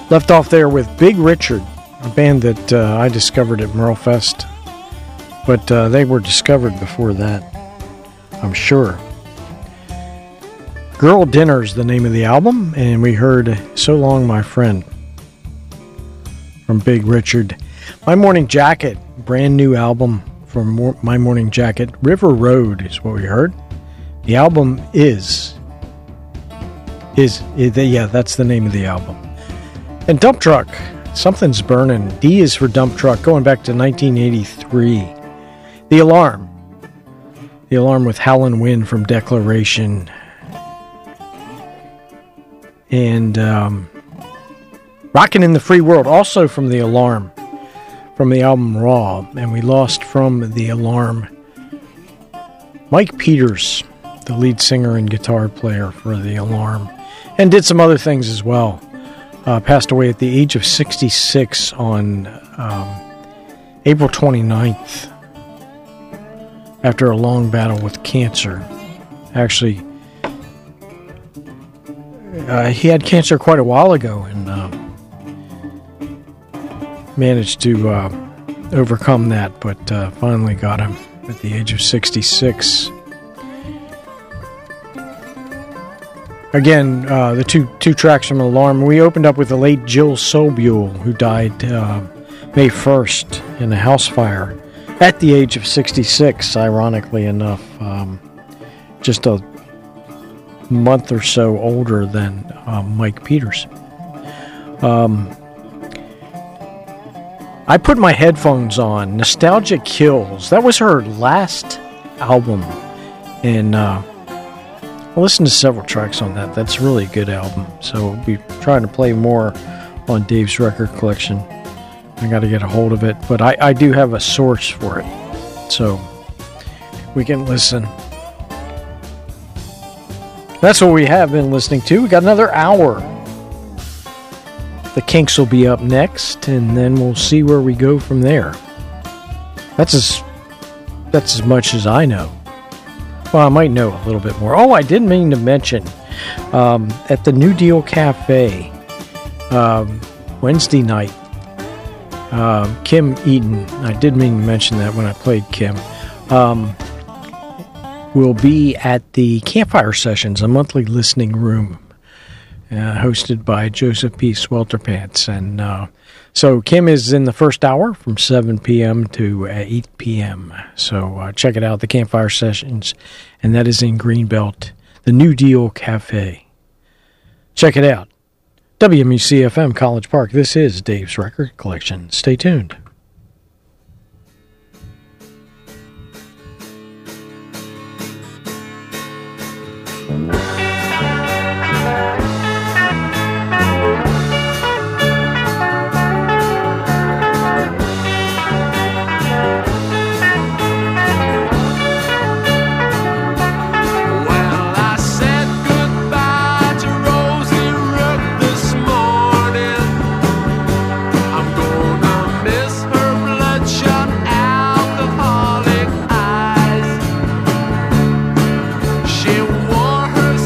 Left off there with Big Richard, a band that I discovered at Merlefest. But they were discovered before that, I'm sure. Girl Dinner's the name of the album, and we heard So Long My Friend from Big Richard. My Morning Jacket, brand new album from My Morning Jacket. River Road is what we heard. The album is that's the name of the album. And Dump Truck, Something's Burning. D is for Dump Truck, going back to 1983. The Alarm with Howlin' Wind from Declaration. And Rockin' in the Free World, also from The Alarm, from the album Raw. And we lost from The Alarm Mike Peters, the lead singer and guitar player for The Alarm, and did some other things as well. Passed away at the age of 66 on April 29th after a long battle with cancer. Actually, he had cancer quite a while ago and managed to overcome that, but finally got him at the age of 66. Again, the two tracks from Alarm. We opened up with the late Jill Sobule, who died May 1st in a house fire at the age of 66, ironically enough. Just a month or so older than Mike Peters. I put my headphones on. Nostalgia Kills. That was her last album. And I listened to several tracks on that. That's really a good album. So we'll be trying to play more on Dave's record collection. I got to get a hold of it. But I do have a source for it. So we can listen. That's what we have been listening to. We got another hour. The Kinks will be up next, and then we'll see where we go from there. That's as much as I know. Well, I might know a little bit more. Oh, I did mean to mention, at the New Deal Cafe, Wednesday night, Kim Eaton, I did mean to mention that when I played Kim, will be at the Campfire Sessions, a monthly listening room, hosted by Joseph P. Swelterpants. And so Kim is in the first hour from 7 p.m. to 8 p.m. So check it out, the Campfire Sessions, and that is in Greenbelt, the New Deal Cafe. Check it out. WMUC-FM College Park. This is Dave's Record Collection. Stay tuned. She wore her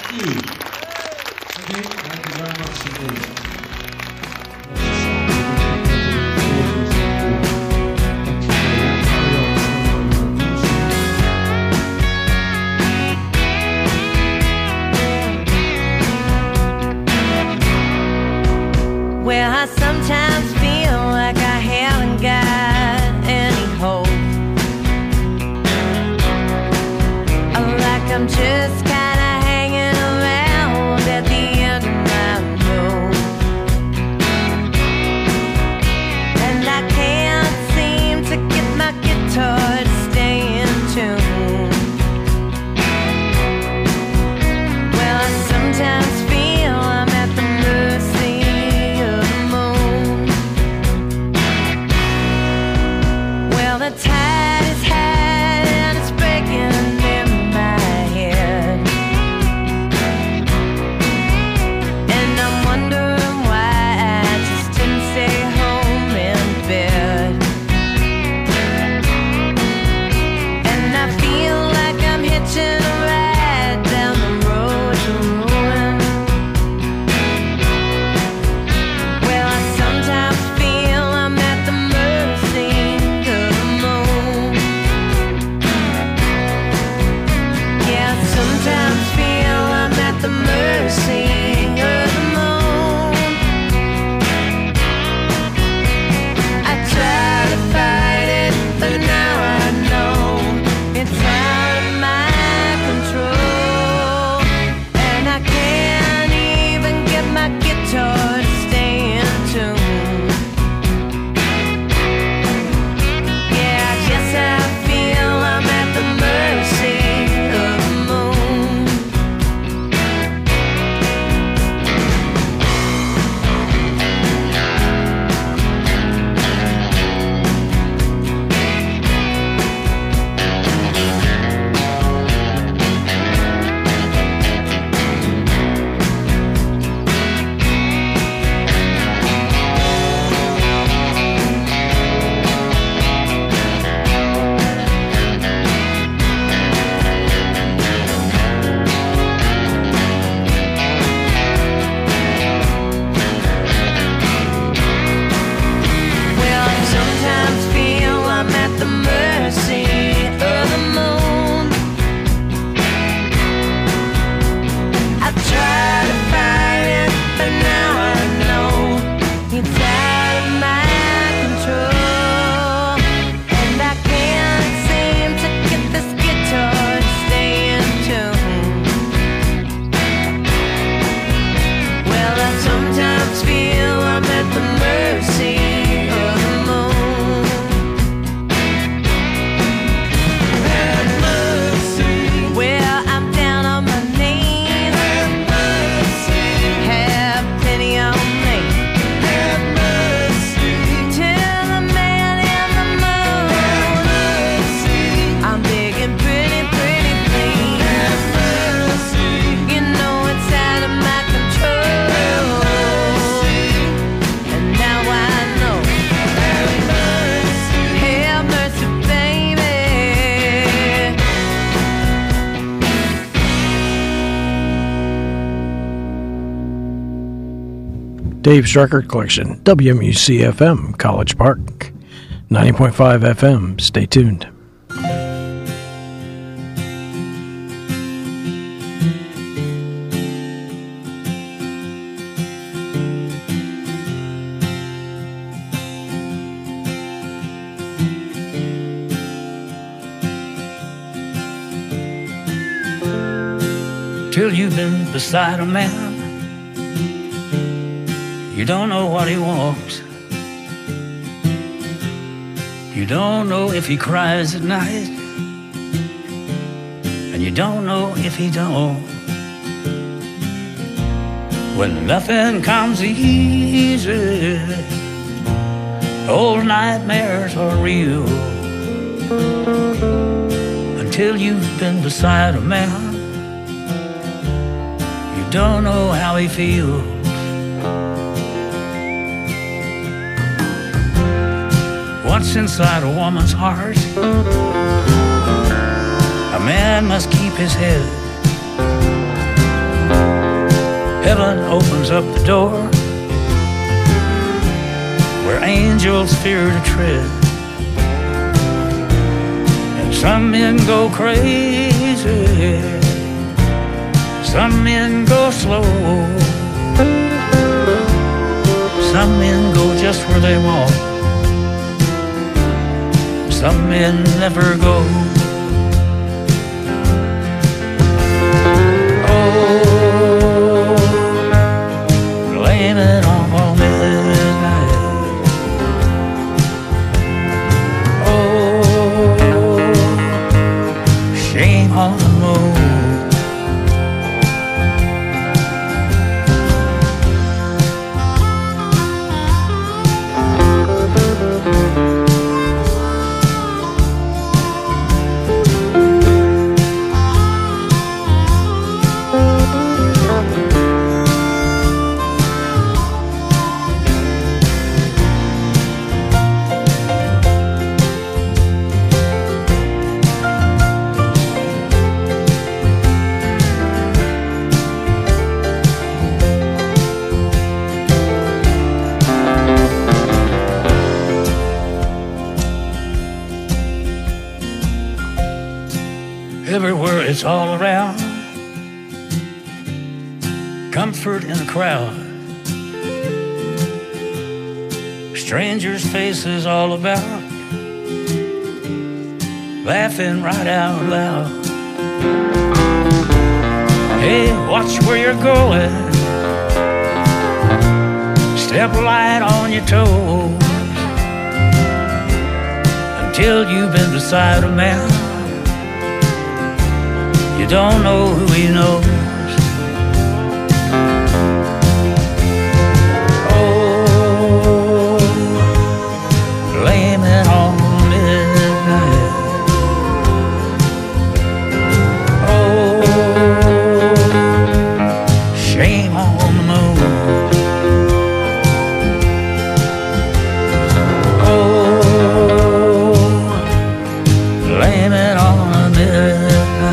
Steve. Okay, thank you very much indeed. Well, I sometimes feel like I haven't got any hope. Like I'm just kind of hanging around at the end of my road. And I can't seem to get my guitar to stay in tune. Well, I sometimes feel I'm at the mercy of the moon. Well, the tide is high and it's breaking in my head, and I'm wondering why I just didn't stay home in bed. And I feel like I'm hitching a ride down the road to ruin. Well, I sometimes feel I'm at the mercy of the moon. Yeah, I sometimes feel I'm at the mercy of the moon. I try to fight it, but now I know it's out of my control. And I can't even get my guitar to stay in tune. Yeah, I guess I feel I'm at the mercy of the moon. Well, I sometimes feel I'm at the mercy of the moon. I try to fight it, but now I know it's out of my control. And I can't seem to get this guitar to stay in tune. Well, I sometimes feel I'm at the mercy of the moon. Have mercy. Well, I'm down on my knees. Have mercy. Have pity on me. Have mercy. Tell the man in the moon. Have mercy. I'm begging pretty, pretty please. Have mercy. You know it's out of my control. And now I know. Have mercy. Have mercy, baby. Dave's Record Collection, WMUC-FM, College Park, 90.5 FM. Stay tuned. Till you've been beside a man, you don't know what he wants. You don't know if he cries at night, and you don't know if he don't. When nothing comes easy, old nightmares are real. Until you've been beside a man, you don't know how he feels. What's inside a woman's heart? A man must keep his head. Heaven opens up the door where angels fear to tread. And some men go crazy, some men go slow, some men go just where they want, some men never go. Oh, blame it on midnight. Oh, shame on the moon. Everywhere it's all around, comfort in the crowd, strangers' faces all about, laughing right out loud. Hey, watch where you're going, step light on your toes, until you've been beside a man you don't know who he knows. Oh, blame it on midnight. Oh, shame on the moon. Oh, blame it on midnight.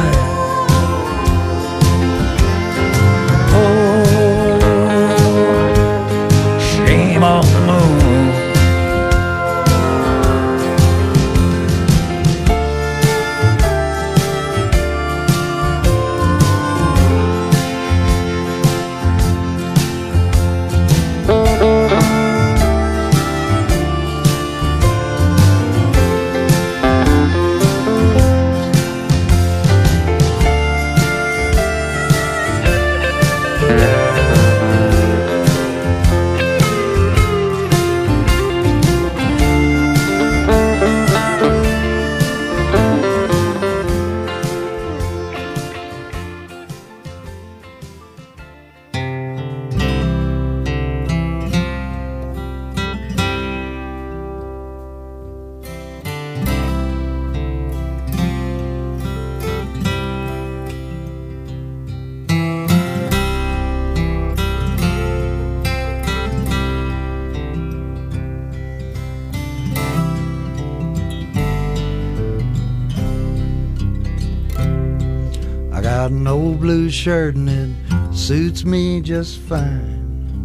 Got an old blue shirt and it suits me just fine.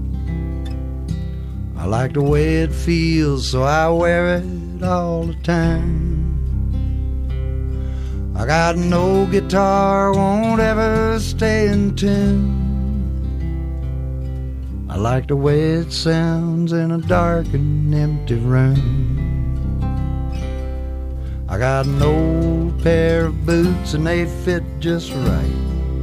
I like the way it feels, so I wear it all the time. I got an old guitar, won't ever stay in tune. I like the way it sounds in a dark and empty room. I got an old pair of boots and they fit just right.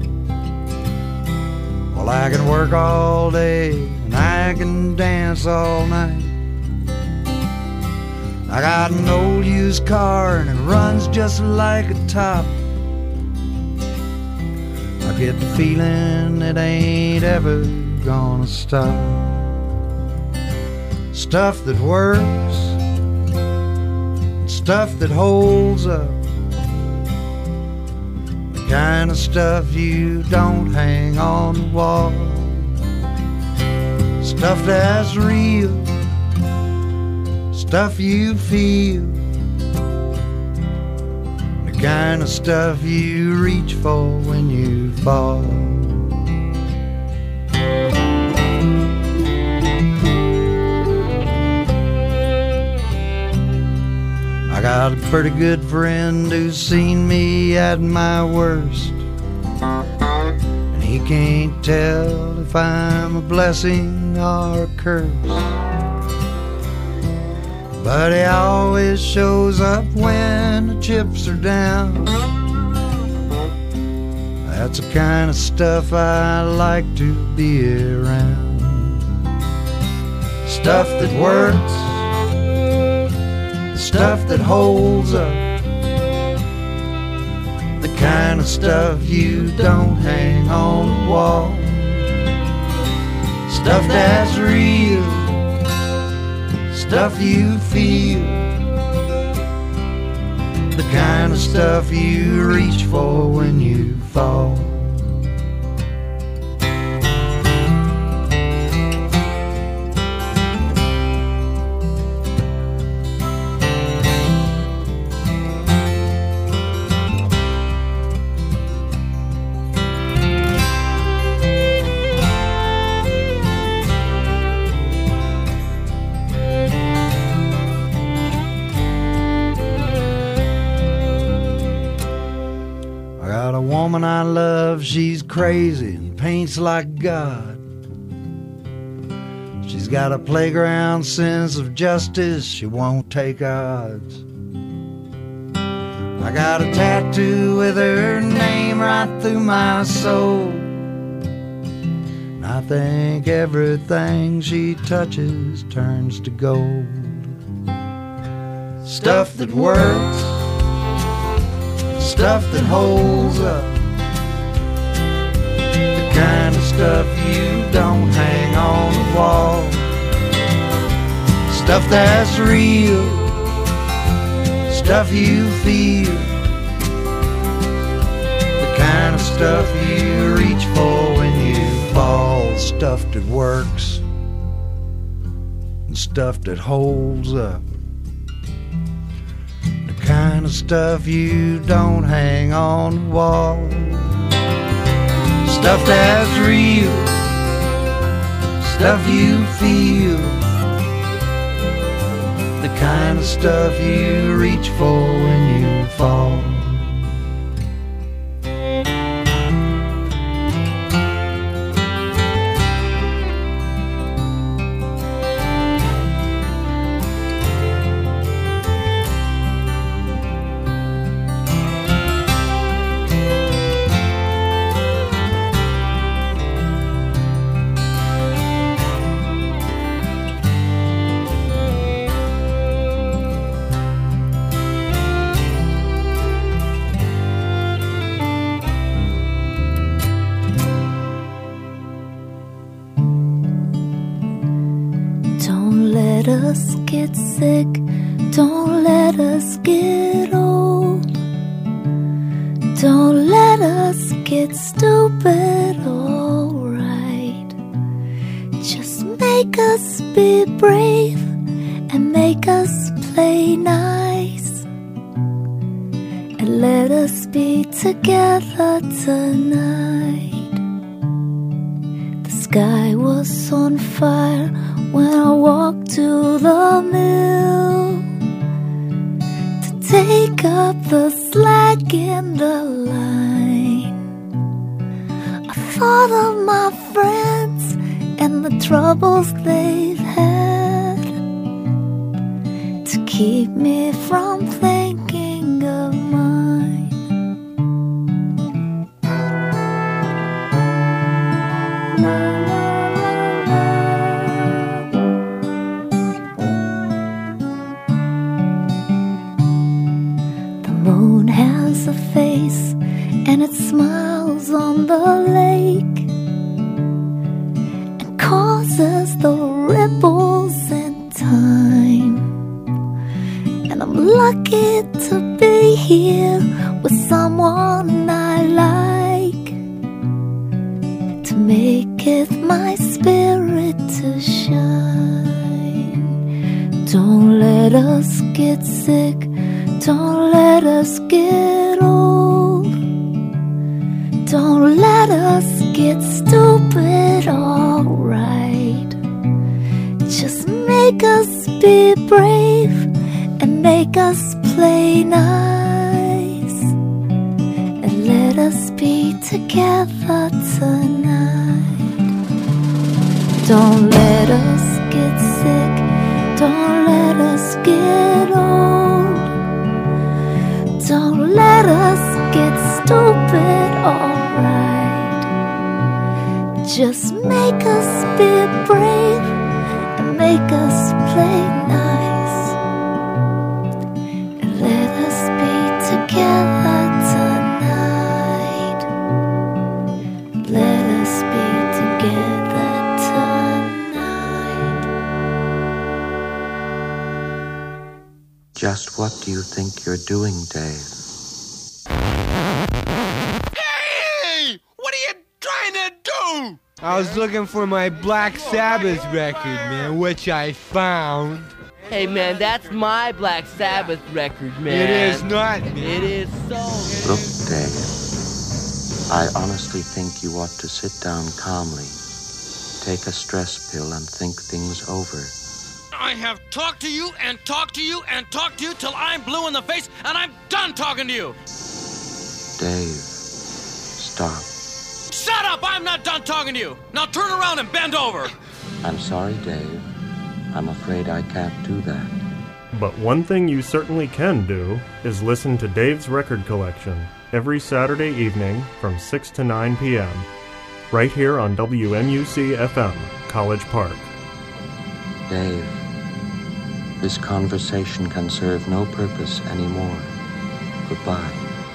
Well, I can work all day and I can dance all night. I got an old used car and it runs just like a top. I get the feeling it ain't ever gonna stop. Stuff that works, stuff that holds up, the kind of stuff you don't hang on the wall. Stuff that's real, stuff you feel, the kind of stuff you reach for when you fall. pretty good friend who's seen me at my worst, and he can't tell if I'm a blessing or a curse. But he always shows up when the chips are down. That's the kind of stuff I like to be around. Stuff that works, stuff that holds up, the kind of stuff you don't hang on the wall. Stuff that's real, stuff you feel, the kind of stuff you reach for when you fall. Woman I love, she's crazy and paints like God. She's got a playground sense of justice, she won't take odds. I got a tattoo with her name right through my soul, and I think everything she touches turns to gold. Stuff that works, stuff that holds up, the kind of stuff you don't hang on the wall. Stuff that's real, stuff you feel, the kind of stuff you reach for when you fall. Stuff that works and stuff that holds up, kind of stuff you don't hang on the wall. Stuff that's real, stuff you feel, the kind of stuff you reach for when you fall. let us get sick, don't let us get old, don't let us get stupid, alright. Just make us be brave and make us play nice, and let us be together tonight. The sky was on fire when I walked to the mill to take up the slack in the line. I thought of my friends and the troubles they've had to keep me from thinking of mine. The moon has a face and it smiles on the lake and causes the ripples in time. And I'm lucky to be here with someone I like, to make it my spirit to shine. Don't let us get sick, don't let us get old, don't let us get stupid, alright. Just make us be brave and make us play play nice and let us be together tonight. Don't let us get sick, don't let us get old, don't let us get stupid, alright. Just make us be brave and make us play nice and let us be together tonight. Let us be together tonight. Just what do you think you're doing, Dave? Hey! What are you trying to do? I was looking for my Black Sabbath record, man, which I found. Hey, man, that's my Black Sabbath record, man. It is not, man. It is so. Look, Dave, I honestly think you ought to sit down calmly, take a stress pill, and think things over. I have talked to you and talked to you and talked to you till I'm blue in the face, and I'm done talking to you. Dave, stop. Shut up! I'm not done talking to you. Now turn around and bend over. I'm sorry, Dave. I'm afraid I can't do that. But one thing you certainly can do is listen to Dave's Record Collection every Saturday evening from 6 to 9 p.m. right here on WMUC-FM, College Park. Dave, this conversation can serve no purpose anymore. Goodbye.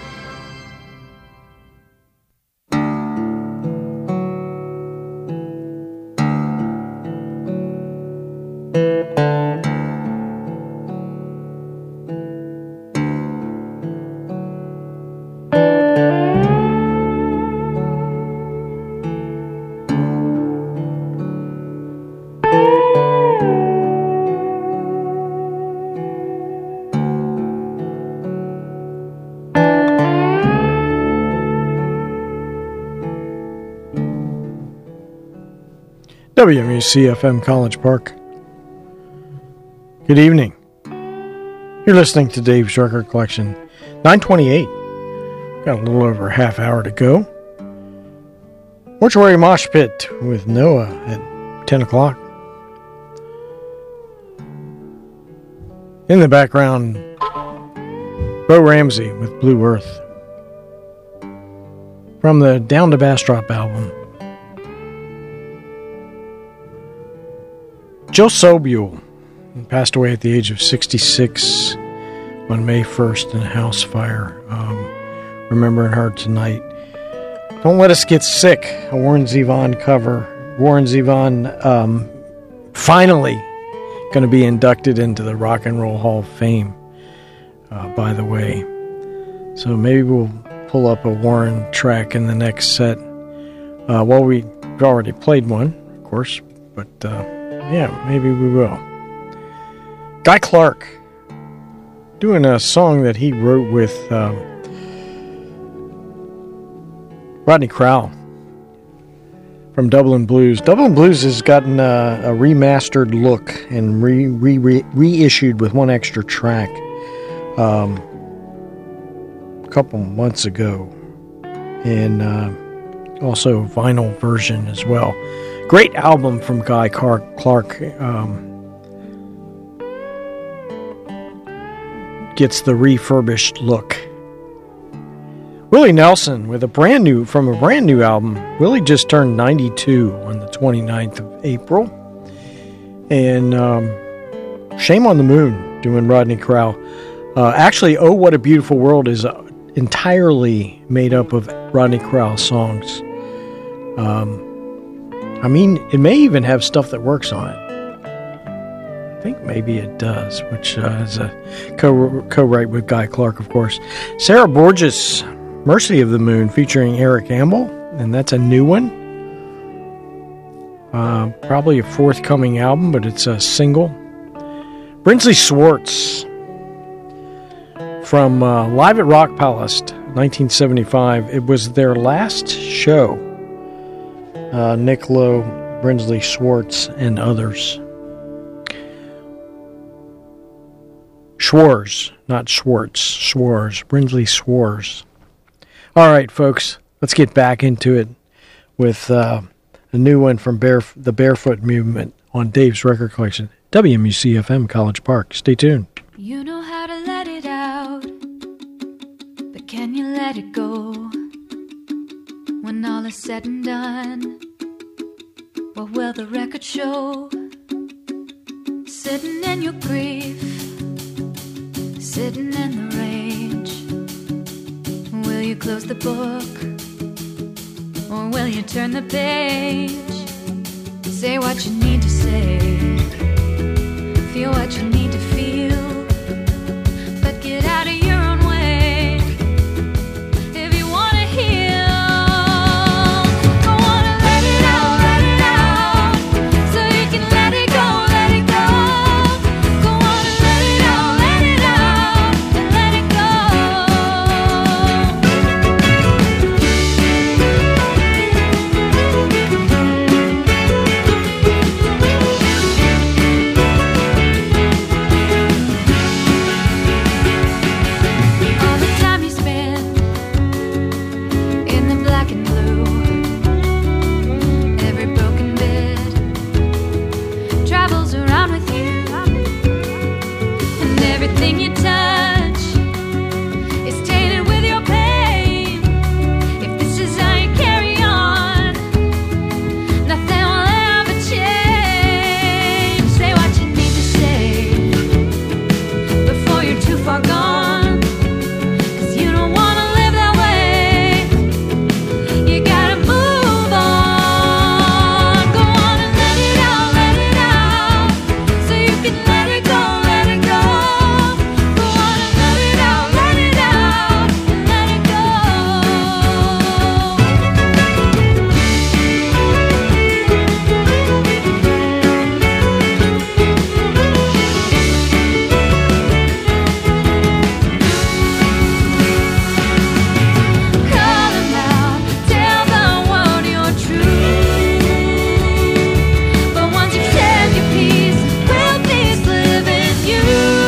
WMUC-FM College Park. Good evening. You're listening to Dave's Record Collection, 9:28. Got a little over a half hour to go. Mortuary Mosh Pit with Noah at 10 o'clock. In the background, Bo Ramsey with Blue Earth. From the Down to Bastrop album. Joe Sobule passed away at the age of 66 on May 1st in a house fire. Remembering her tonight. Don't Let Us Get Sick, a Warren Zevon cover. Warren Zevon finally going to be inducted into the Rock and Roll Hall of Fame, by the way. So maybe we'll pull up a Warren track in the next set. Well, we've already played one, of course, but... yeah, maybe we will. Guy Clark doing a song that he wrote with Rodney Crowell from Dublin Blues. Dublin Blues has gotten a remastered look and reissued with one extra track a couple months ago. And also a vinyl version as well. Great album from Guy Clark. Gets the refurbished look. Willie Nelson with a brand new album. Willie just turned 92 on the 29th of April. And Shame on the Moon doing Rodney Crowell. Actually, Oh What a Beautiful World is entirely made up of Rodney Crowell songs. I mean, it may even have stuff that works on it. I think maybe it does, which is a co-write with Guy Clark, of course. Sarah Borges, Mercy of the Moon, featuring Eric Ambel, and that's a new one. Probably a forthcoming album, but it's a single. Brinsley Schwartz from Live at Rock Palace, 1975. It was their last show. Nick Lowe, Brinsley Schwartz, and others. Schwartz not Schwartz. Schwarz. Brinsley Schwarz. All right, folks, let's get back into it with a new one from the Barefoot Movement on Dave's Record Collection. WMUC-FM, College Park. Stay tuned. You know how to let it out, but can you let it go? When all is said and done, what will the record show? Sitting in your grief, sitting in the rage. Will you close the book, or will you turn the page? Say what you need to say, feel what you need to feel, but get out of your own way if you want to heal. I want to let it out, so you can let it go, let it go. Go on and let it out, and let it go. All the time you spend in the black and blue, every broken bit travels around with you, and everything you touch is tainted with your pain. If this is how you carry on, nothing will ever change. Say what you need to say before you're too far gone, 'cause you don't want to live that way. You gotta move on. Go on and let it out, so you can let it go, let it go. Go on and let it out, and let it go. Call them out, tell the world you're true. But once you've said your piece, will peace live in you?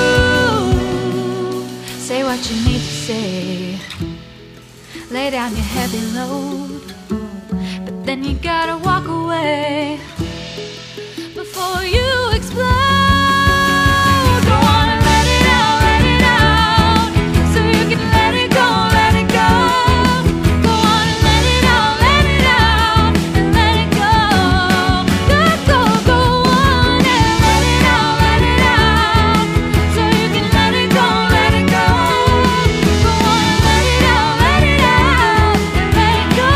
Say what you need to say, lay down your heavy load, but then you gotta walk away before you explode. Go on and let it out, so you can let it go, let it go. Go on and let it out, and let it go. Go on and let it out, so you can let it go, let it go. Go on and let it out, and let it go.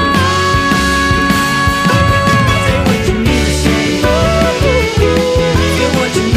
Say what you need to say, feel what you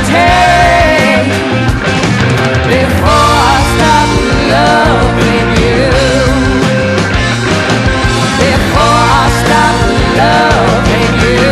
take before I stop loving you. Before I stop loving you.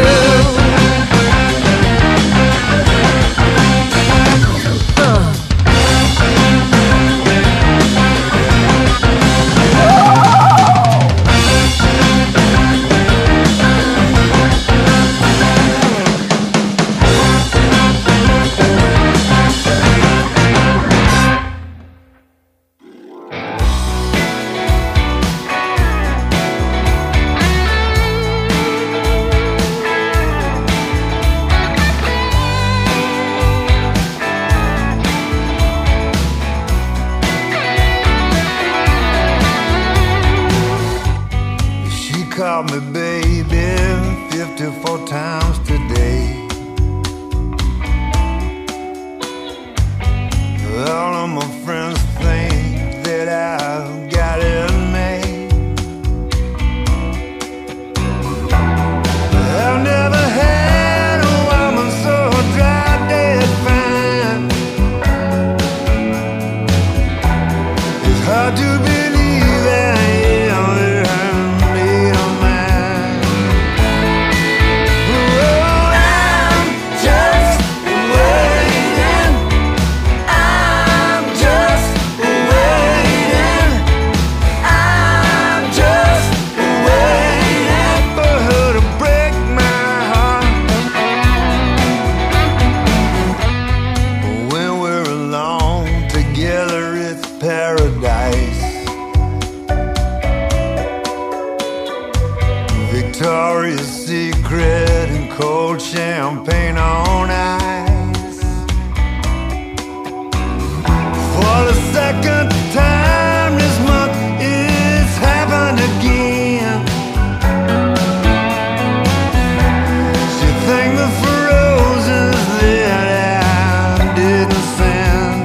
Called me baby 54 times today. All of my friends think that I've got it made. I've never had a woman so dry dead fine. It's hard to believe that I am made of mine. Oh, I'm just waiting. I'm just waiting. I'm just waiting for her to break my heart. When we're alone together, it's paradise. Victoria's Secret and cold champagne on ice. For the second time this month, it's happened again. She thanked me for roses that I didn't send.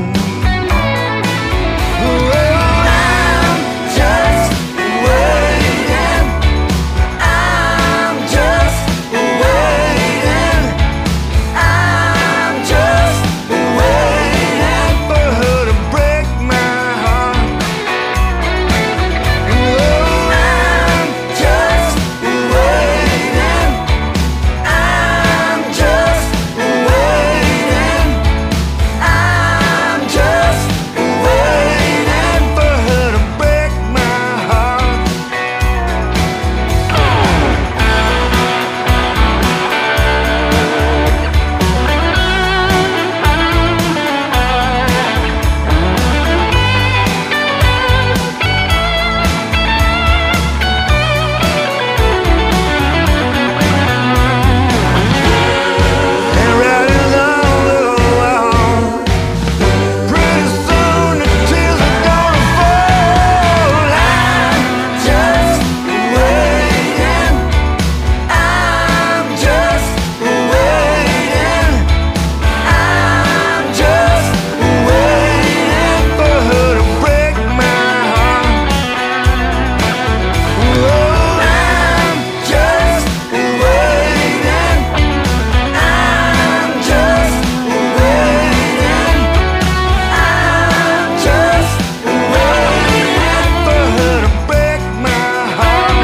Well, I'm just waiting. I'm just waiting. I'm just waiting for her to break my heart. Oh, I'm just waiting. I'm just waiting. I'm just waiting for her to break my heart. And riding on the wall, pretty soon the tears are gonna fall. I'm just waiting. I'm just waiting. I'm just waiting for her to break my heart. Oh, I'm just waiting. I'm just waiting. I'm just waiting for her to break my heart.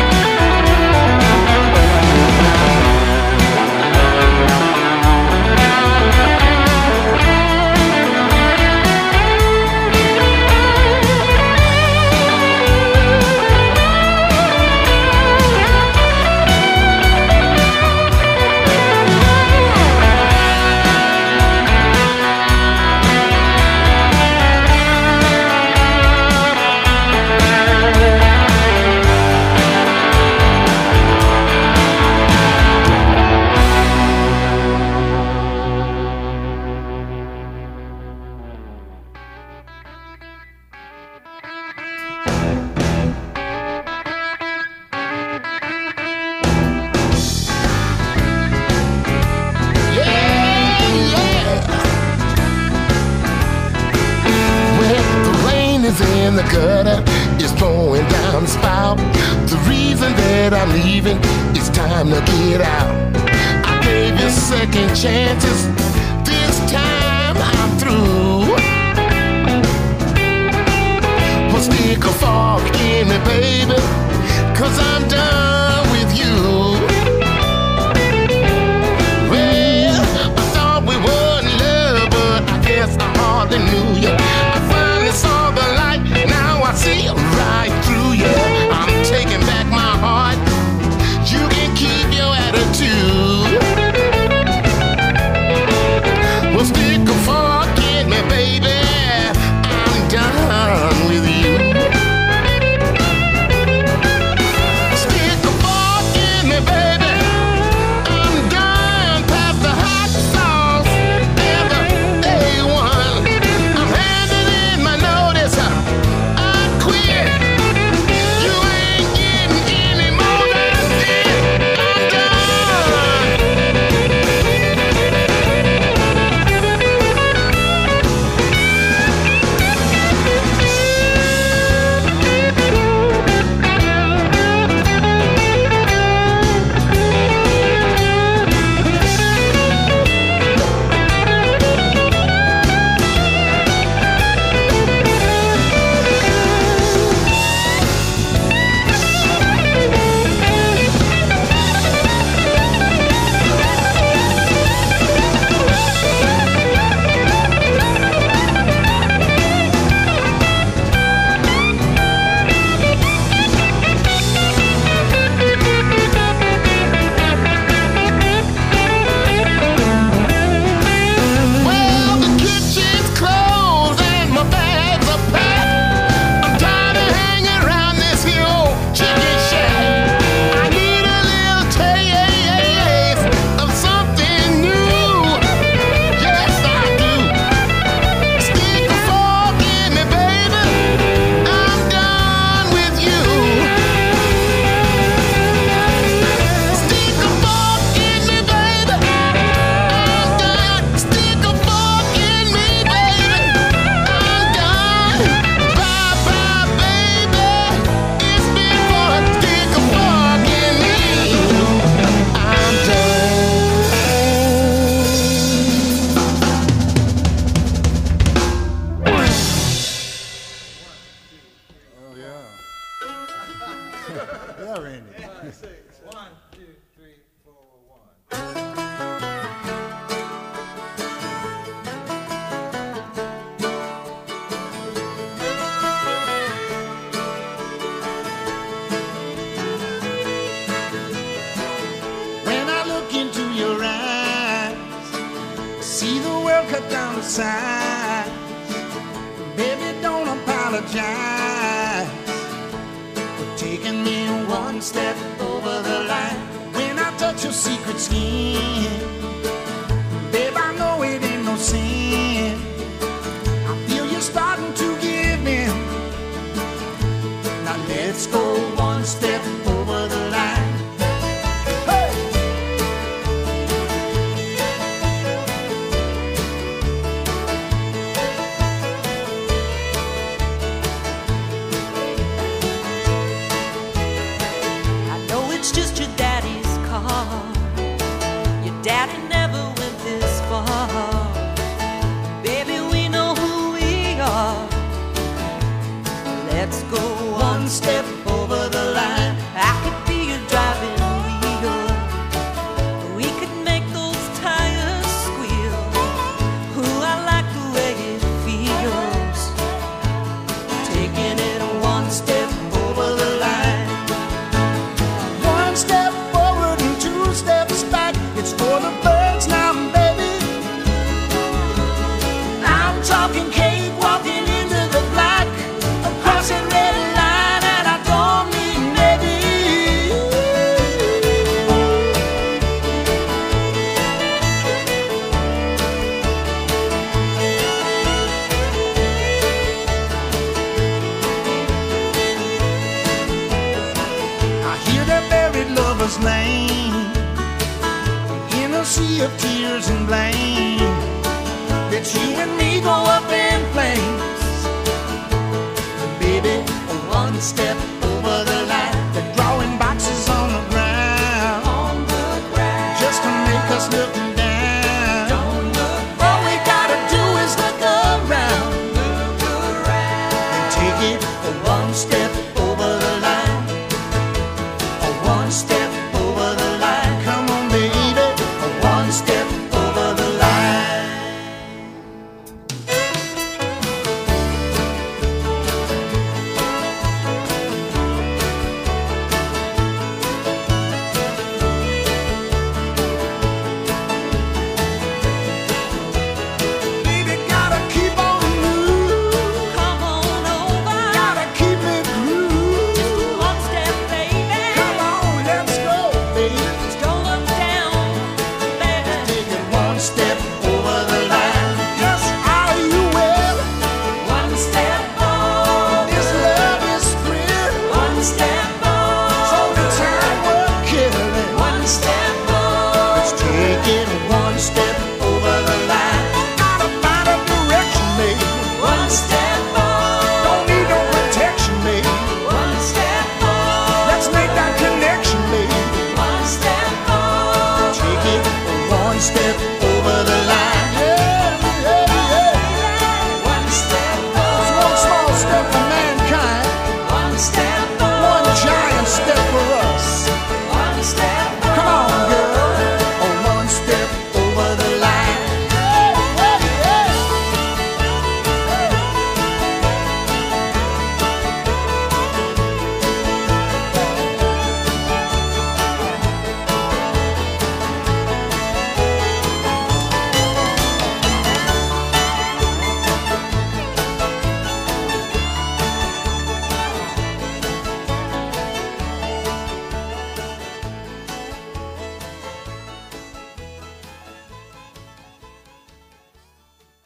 Well, the rain is in the gutter, it's pouring down the spout. The reason that I'm leaving, it's time to get out. I gave you second chances, this time hardly knew you. I finally saw the light, now I see right through you. I'm taking back my heart, you can keep your attitude. Well, stick a fork in me, baby, I'm done with you. Stick a fork in me, baby, I'm done past the hot sauce, ever A1. I'm handing in my notice, I quit. You ain't getting any more than this, I'm done. Well, the kitchen's closed and my bags are packed. I'm tired of hanging around this here old chicken shack. I need a little taste of something new. Yes, I do. Stick a fork in me, baby, I'm done with you. Stick a fork in me, baby, I'm done. Stick a fork in me, baby, I'm done. Bye bye, baby, it's been fun. Stick a fork in me, I'm done. Oh, yeah. Yeah, Randy. 1, 2, 3, 4, 1. When I look into your eyes, I see the world cut down to size. Baby, don't apologize for taking me one step over the line. When I touch your secret skin, babe, I know it ain't no sin. I feel you starting to give me. Now let's go one step over the line. Hey! I know it's just your daddy's car. Your daddy never went this far. Baby, we know who we are. Let's go one step over the line. I could be your driving wheel. We could make those tires squeal. Ooh, I like the way it feels. Taking it one step over the line. One step forward and 2 steps back. It's for the birds now, baby. I'm talking cake walking into the black, across a red line, and I don't mean maybe. I hear that buried lovers lane in a sea of tears and blame. That you and me go up in flames. Baby, one step over the line. They're drawing boxes on the ground, just to make us look down. All we gotta do is look around and take it one step over the line. One step over the line. Come on, baby, one step over the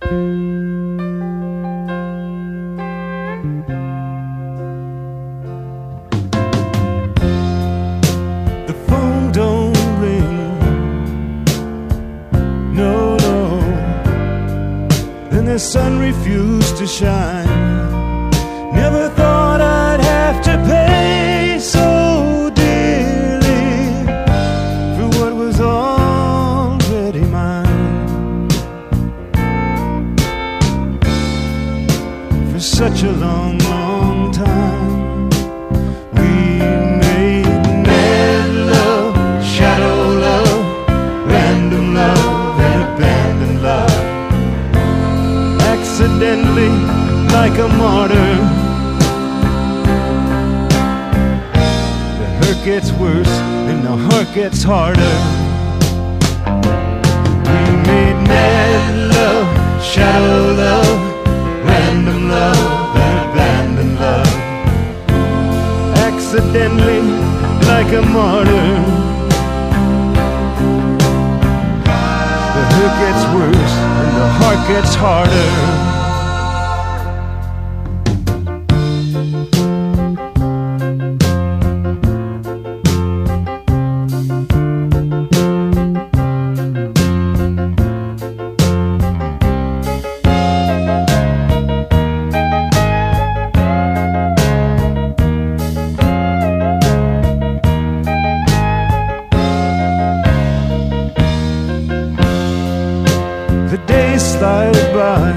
The phone don't ring, no, no, and the sun refused to shine. Never thought I'd have to pay so dearly for what was already mine. For such a long, long time we made mad love, shadow love, random love, and abandoned love. Accidentally, like a martyr, the hurt gets worse and the heart gets harder. We made mad love, shadow love, random love, and abandoned love. Accidentally, like a martyr, the hurt gets worse and the heart gets harder. The days slide by.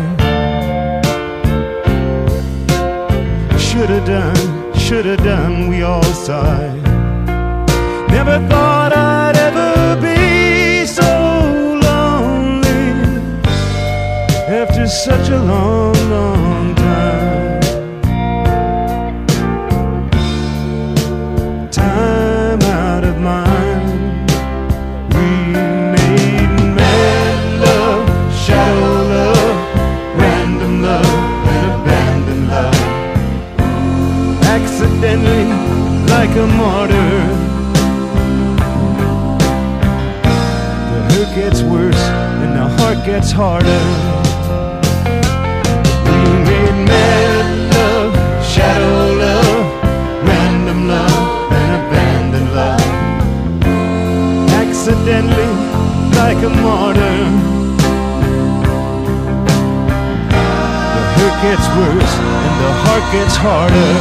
Shoulda done, we all sigh. Never thought I'd ever be so lonely after such a long, long time. Time out of mind, we made mad love, shadow love, random love, and abandoned love. Accidentally, like a martyr, the hurt gets worse and the heart gets harder. We made mad love, shadow love, random love, and abandoned love. Accidentally, like a martyr, the hurt gets worse and the heart gets harder.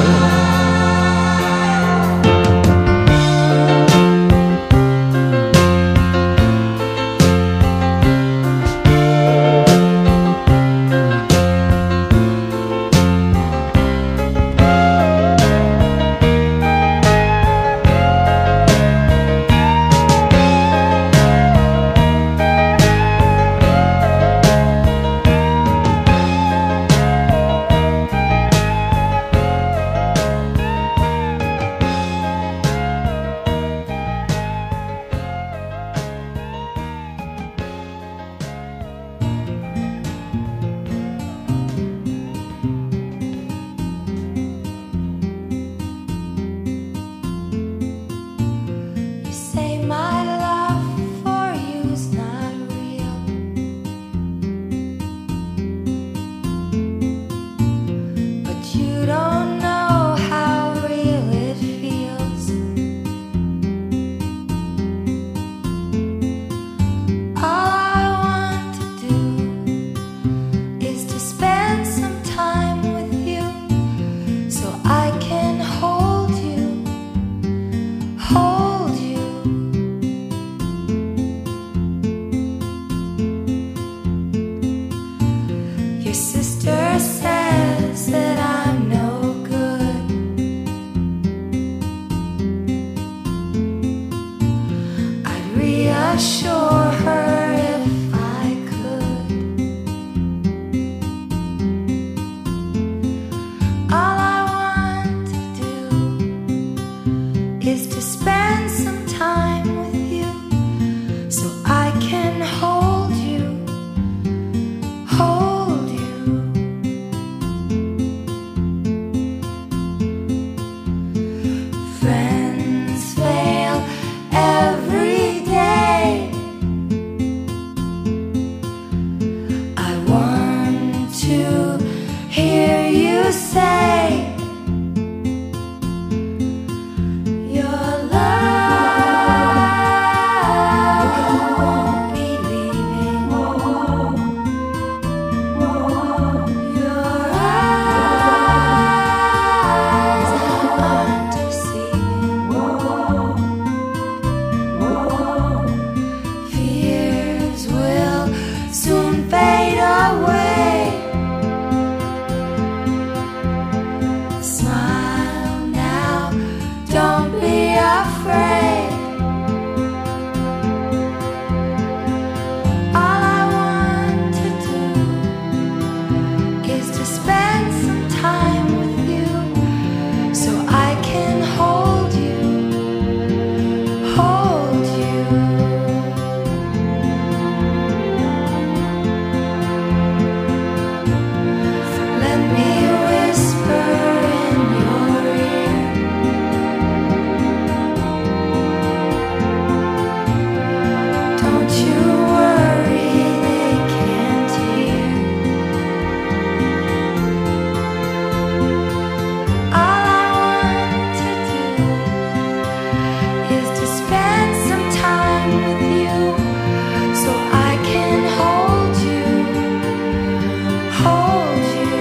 hold you. say your love won't be leaving. Your eyes aren't deceiving. Fears will soon fade away. Smile now, don't be afraid. All I want to do is to spend some time with you, so I can hold you, hold you. Let me whisper in your ear. Don't you worry, they can't hear. All I want to do is to spend some time with you, so I can hold you, hold you.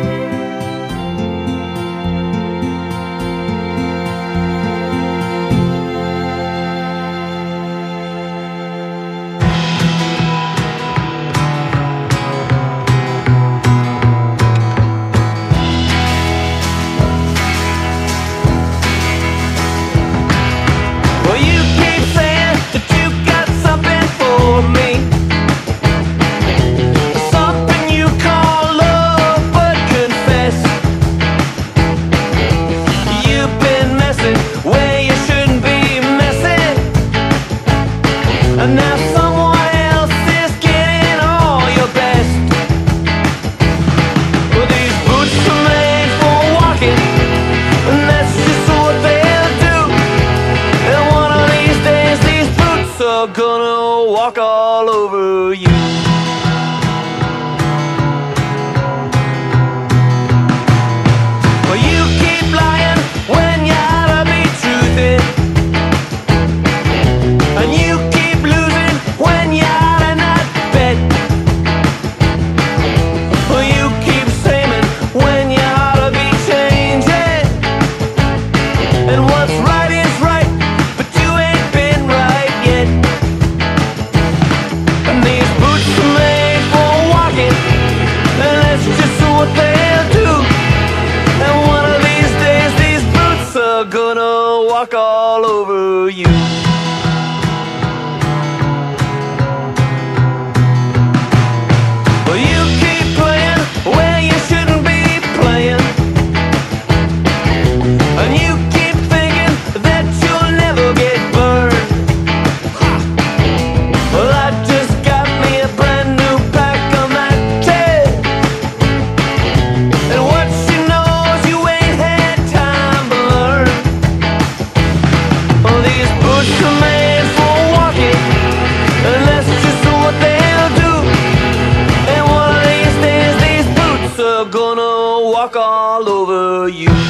Well, you keep saying that you got something for me, something you call love, but confess you've been messing where you shouldn't be messing, and now someone else is getting all your best. Well, these boots are made for walking, and that's just what they'll do. And one of these days, these boots are gonna walk all over you. Well, you keep lying when you ought to be truthing, and you keep losing when you ought to not bet. Well, you keep saying when you ought to be changing, and what's right is right, but you ain't been right yet. And these boots are made for walking, and that's just what they'll do. And one of these days, these boots are gonna walk all over you. Well, you keep playing where you shouldn't be playing, and you keep thinking that you'll never get burned. Well, I just got me a brand new pack of matches, and what she knows you ain't had time to learn. Well, these boots are made for walking, and that's just what they'll do. And one of these days, these boots are gonna walk all over you.